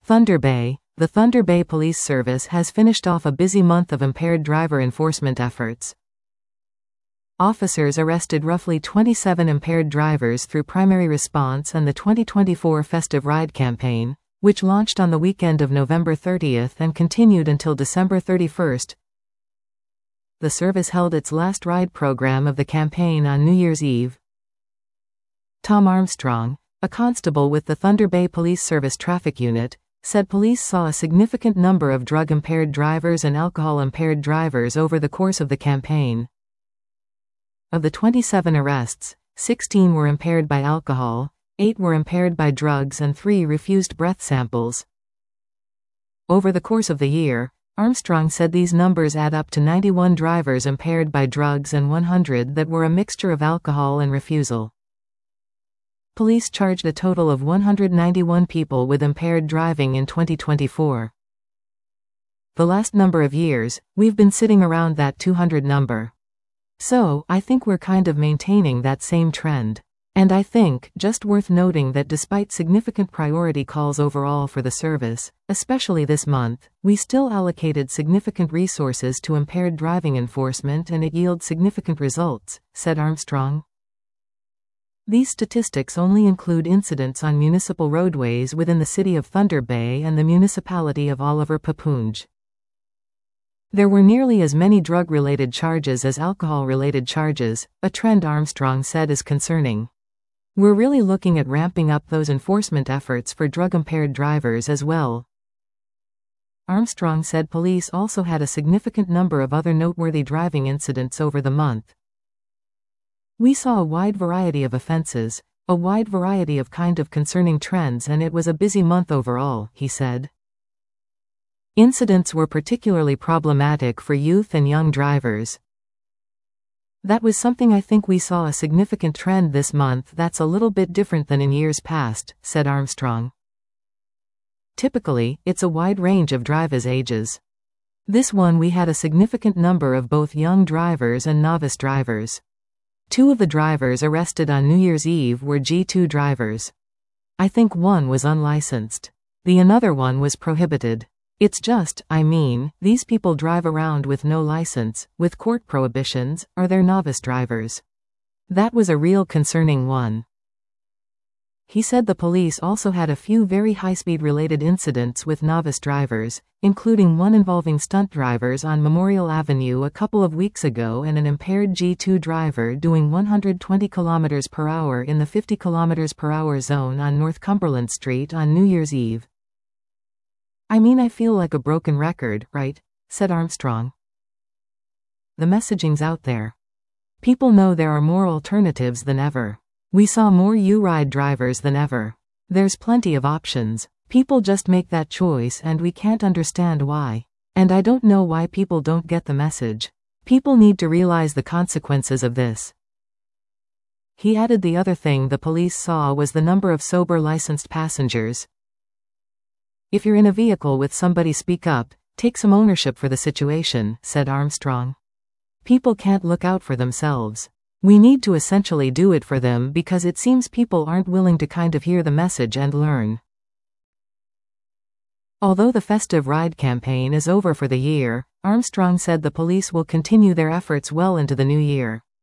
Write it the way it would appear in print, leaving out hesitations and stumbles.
Thunder Bay. The Thunder Bay Police Service has finished off a busy month of impaired driver enforcement efforts. Officers arrested roughly 27 impaired drivers through primary response and the 2024 Festive Ride campaign, which launched on the weekend of November 30th and continued until December 31st. The service held its last ride program of the campaign on New Year's Eve. Tom Armstrong, a constable with the Thunder Bay Police Service Traffic Unit, said police saw a significant number of drug-impaired drivers and alcohol-impaired drivers over the course of the campaign. Of the 27 arrests, 16 were impaired by alcohol, 8 were impaired by drugs and 3 refused breath samples. Over the course of the year, Armstrong said these numbers add up to 91 drivers impaired by drugs and 100 that were a mixture of alcohol and refusal. Police charged a total of 191 people with impaired driving in 2024. The last number of years, we've been sitting around that 200 number. So, I think we're kind of maintaining that same trend. And I think, just worth noting that despite significant priority calls overall for the service, especially this month, we still allocated significant resources to impaired driving enforcement and it yields significant results, said Armstrong. These statistics only include incidents on municipal roadways within the city of Thunder Bay and the municipality of Oliver Papoonge. There were nearly as many drug-related charges as alcohol-related charges, a trend Armstrong said is concerning. We're really looking at ramping up those enforcement efforts for drug-impaired drivers as well. Armstrong said police also had a significant number of other noteworthy driving incidents over the month. We saw a wide variety of offenses, a wide variety of kind of concerning trends, and it was a busy month overall, he said. Incidents were particularly problematic for youth and young drivers. That was something I think we saw a significant trend this month that's a little bit different than in years past, said Armstrong. Typically, it's a wide range of drivers' ages. This one we had a significant number of both young drivers and novice drivers. 2 of the drivers arrested on New Year's Eve were G2 drivers. I think one was unlicensed. The another one was prohibited. It's just, these people drive around with no license, with court prohibitions, are they're novice drivers. That was a real concerning one. He said the police also had a few very high-speed related incidents with novice drivers, including one involving stunt drivers on Memorial Avenue a couple of weeks ago and an impaired G2 driver doing 120 km per hour in the 50 km per hour zone on North Cumberland Street on New Year's Eve. I feel like a broken record, right? Said Armstrong. The messaging's out there. People know there are more alternatives than ever. We saw more U-Ride drivers than ever. There's plenty of options. People just make that choice and we can't understand why. And I don't know why people don't get the message. People need to realize the consequences of this. He added the other thing the police saw was the number of sober licensed passengers. If you're in a vehicle with somebody, speak up, take some ownership for the situation, said Armstrong. People can't look out for themselves. We need to essentially do it for them because it seems people aren't willing to kind of hear the message and learn. Although the Festive Ride campaign is over for the year, Armstrong said the police will continue their efforts well into the new year.